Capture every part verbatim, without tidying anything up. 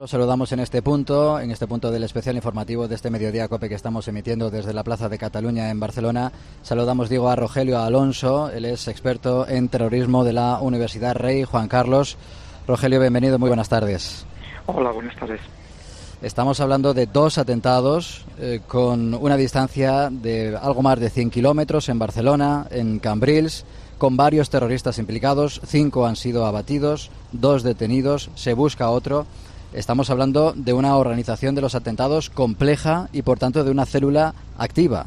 Los saludamos en este punto, en este punto del especial informativo de este Mediodía COPE que estamos emitiendo desde la Plaza de Cataluña en Barcelona. Saludamos, digo, a Rogelio Alonso, él es experto en terrorismo de la Universidad Rey Juan Carlos. Rogelio, bienvenido, muy buenas tardes. Hola, buenas tardes. Estamos hablando de dos atentados eh, con una distancia de algo más de cien kilómetros en Barcelona, en Cambrils, con varios terroristas implicados. Cinco han sido abatidos, dos detenidos, se busca otro. Estamos hablando de una organización de los atentados compleja y, por tanto, de una célula activa.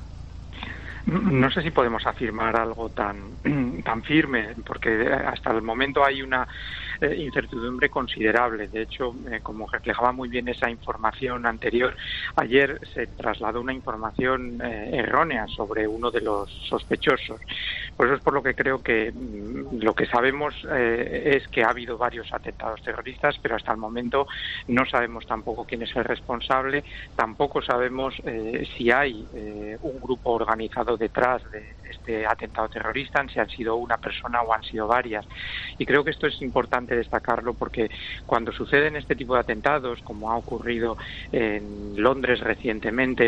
No sé si podemos afirmar algo tan, tan firme, porque hasta el momento hay una eh, incertidumbre considerable. De hecho, eh, como reflejaba muy bien esa información anterior, ayer se trasladó una información eh, errónea sobre uno de los sospechosos. Por eso es por lo que creo que mm, lo que sabemos eh, es que ha habido varios atentados terroristas, pero hasta el momento no sabemos tampoco quién es el responsable, tampoco sabemos eh, si hay eh, un grupo organizado detrás de este atentado terrorista, si han sido una persona o han sido varias. Y creo que esto es importante destacarlo porque cuando suceden este tipo de atentados, como ha ocurrido en Londres recientemente,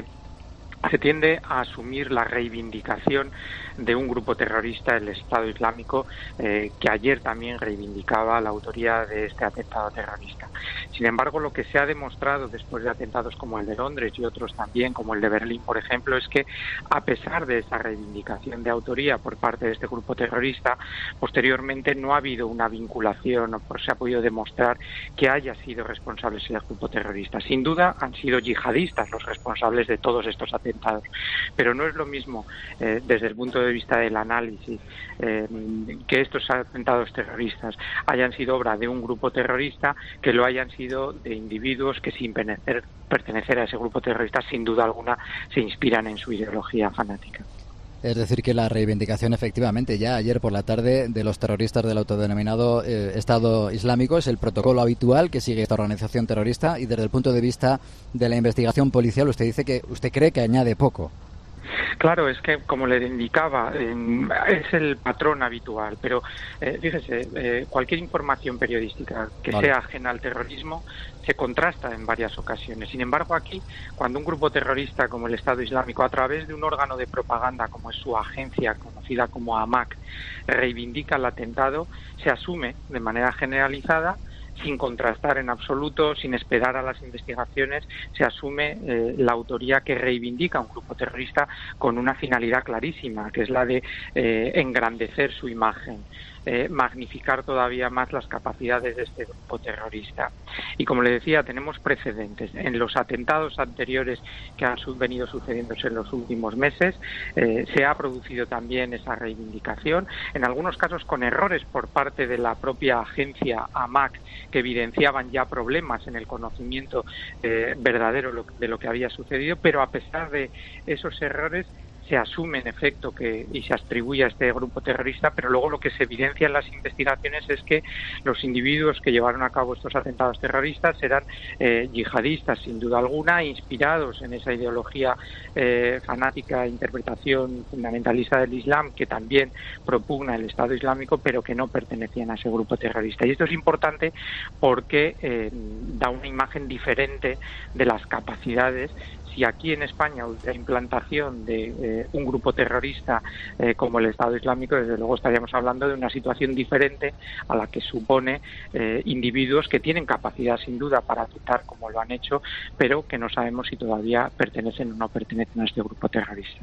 se tiende a asumir la reivindicación de un grupo terrorista, el Estado Islámico, eh, que ayer también reivindicaba la autoría de este atentado terrorista. Sin embargo, lo que se ha demostrado después de atentados como el de Londres y otros también, como el de Berlín, por ejemplo, es que a pesar de esa reivindicación de autoría por parte de este grupo terrorista, posteriormente no ha habido una vinculación o se ha podido demostrar que haya sido responsable ese grupo terrorista. Sin duda han sido yihadistas los responsables de todos estos atentados, pero no es lo mismo eh, desde el punto de vista del análisis eh, que estos atentados terroristas hayan sido obra de un grupo terrorista que lo hayan sido de individuos que sin pertenecer, pertenecer a ese grupo terrorista sin duda alguna se inspiran en su ideología fanática. Es decir, que la reivindicación efectivamente ya ayer por la tarde de los terroristas del autodenominado eh, Estado Islámico es el protocolo habitual que sigue esta organización terrorista, y desde el punto de vista de la investigación policial usted dice que usted cree que añade poco. Claro, es que, como le indicaba, eh, es el patrón habitual, pero eh, fíjese, eh, cualquier información periodística que vale. sea ajena al terrorismo se contrasta en varias ocasiones. Sin embargo, aquí, cuando un grupo terrorista como el Estado Islámico, a través de un órgano de propaganda como es su agencia, conocida como AMAC, reivindica el atentado, se asume de manera generalizada, sin contrastar en absoluto, sin esperar a las investigaciones, se asume eh, la autoría que reivindica un grupo terrorista con una finalidad clarísima, que es la de eh, engrandecer su imagen, eh, magnificar todavía más las capacidades de este grupo terrorista. Y como le decía, tenemos precedentes. En los atentados anteriores que han venido sucediéndose en los últimos meses, eh, se ha producido también esa reivindicación, en algunos casos con errores por parte de la propia agencia AMAC, que evidenciaban ya problemas en el conocimiento eh, verdadero de lo que había sucedido, pero a pesar de esos errores se asume en efecto que y se atribuye a este grupo terrorista, pero luego lo que se evidencia en las investigaciones es que los individuos que llevaron a cabo estos atentados terroristas eran eh, yihadistas, sin duda alguna, inspirados en esa ideología eh, fanática, interpretación fundamentalista del Islam, que también propugna el Estado Islámico, pero que no pertenecían a ese grupo terrorista. Y esto es importante porque eh, da una imagen diferente de las capacidades. Si aquí en España la implantación de eh, un grupo terrorista eh, como el Estado Islámico, desde luego estaríamos hablando de una situación diferente a la que supone eh, individuos que tienen capacidad sin duda para atentar como lo han hecho, pero que no sabemos si todavía pertenecen o no pertenecen a este grupo terrorista.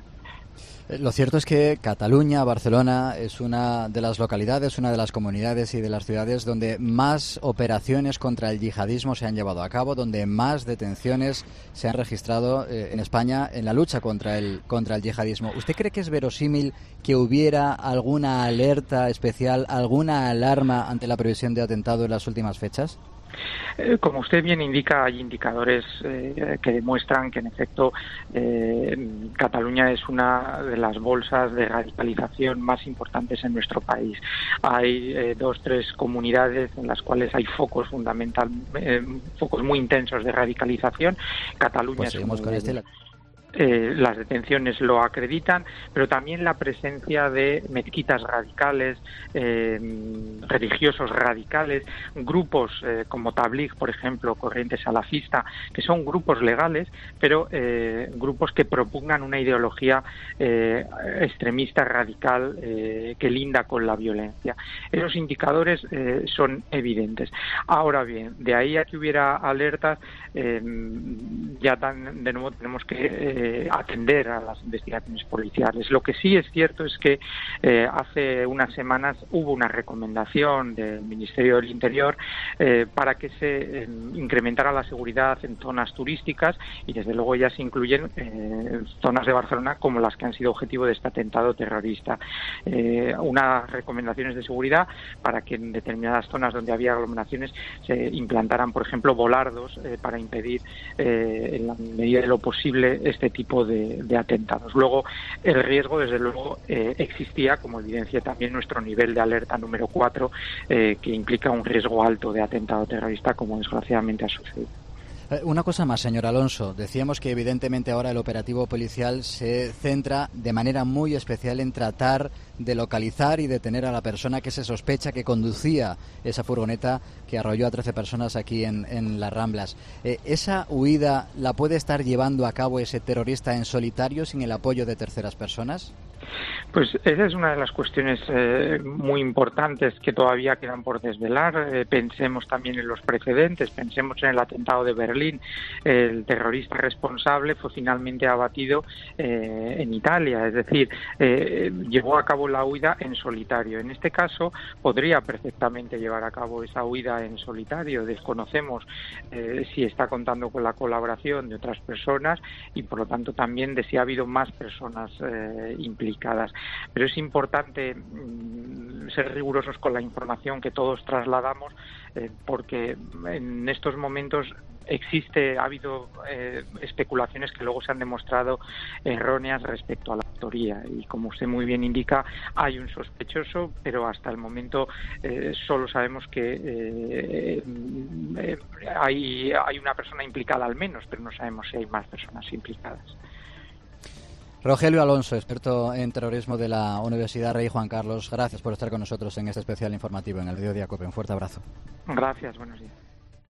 Lo cierto es que Cataluña, Barcelona, es una de las localidades, una de las comunidades y de las ciudades donde más operaciones contra el yihadismo se han llevado a cabo, donde más detenciones se han registrado eh, en España en la lucha contra el, contra el yihadismo. ¿Usted cree que es verosímil que hubiera alguna alerta especial, alguna alarma ante la previsión de atentado en las últimas fechas? Eh, como usted bien indica, hay indicadores eh, que demuestran que en efecto eh, Cataluña es una de las bolsas de radicalización más importantes en nuestro país. Hay eh, dos, tres comunidades en las cuales hay focos fundamental, eh, focos muy intensos de radicalización. Cataluña pues es uno con de este ellos. Eh, las detenciones lo acreditan, pero también la presencia de mezquitas radicales, eh, religiosos radicales, grupos eh, como Tabligh, por ejemplo, corriente salafista, que son grupos legales, pero eh, grupos que propugnan una ideología eh, extremista radical eh, que linda con la violencia. Esos indicadores eh, son evidentes. Ahora bien, de ahí a que hubiera alertas, eh, ya tan, de nuevo tenemos que eh, atender a las investigaciones policiales. Lo que sí es cierto es que eh, hace unas semanas hubo una recomendación del Ministerio del Interior eh, para que se eh, incrementara la seguridad en zonas turísticas, y desde luego ya se incluyen eh, zonas de Barcelona como las que han sido objetivo de este atentado terrorista. Eh, unas recomendaciones de seguridad para que en determinadas zonas donde había aglomeraciones se implantaran, por ejemplo, volardos eh, para impedir eh, en la medida de lo posible este tipo de, de atentados. Luego, el riesgo, desde luego, eh, existía, como evidencia también nuestro nivel de alerta número cuatro, eh, que implica un riesgo alto de atentado terrorista, como desgraciadamente ha sucedido. Una cosa más, señor Alonso. Decíamos que evidentemente ahora el operativo policial se centra de manera muy especial en tratar de localizar y detener a la persona que se sospecha que conducía esa furgoneta que arrolló a trece personas aquí en, en Las Ramblas. Eh, ¿Esa huida la puede estar llevando a cabo ese terrorista en solitario sin el apoyo de terceras personas? Pues esa es una de las cuestiones eh, muy importantes que todavía quedan por desvelar. Eh, pensemos también en los precedentes, pensemos en el atentado de Berlín. El terrorista responsable fue finalmente abatido eh, en Italia, es decir, eh, llevó a cabo la huida en solitario. En este caso podría perfectamente llevar a cabo esa huida en solitario. Desconocemos eh, si está contando con la colaboración de otras personas y por lo tanto también de si ha habido más personas eh, implicadas. Pero es importante mmm, ser rigurosos con la información que todos trasladamos, eh, porque en estos momentos existe, ha habido eh, especulaciones que luego se han demostrado erróneas respecto a la autoría, y como usted muy bien indica, hay un sospechoso, pero hasta el momento eh, solo sabemos que eh, eh, hay, hay una persona implicada al menos, pero no sabemos si hay más personas implicadas. Rogelio Alonso, experto en terrorismo de la Universidad Rey Juan Carlos, gracias por estar con nosotros en este especial informativo en el Mediodía COPE. Un fuerte abrazo. Gracias, buenos días.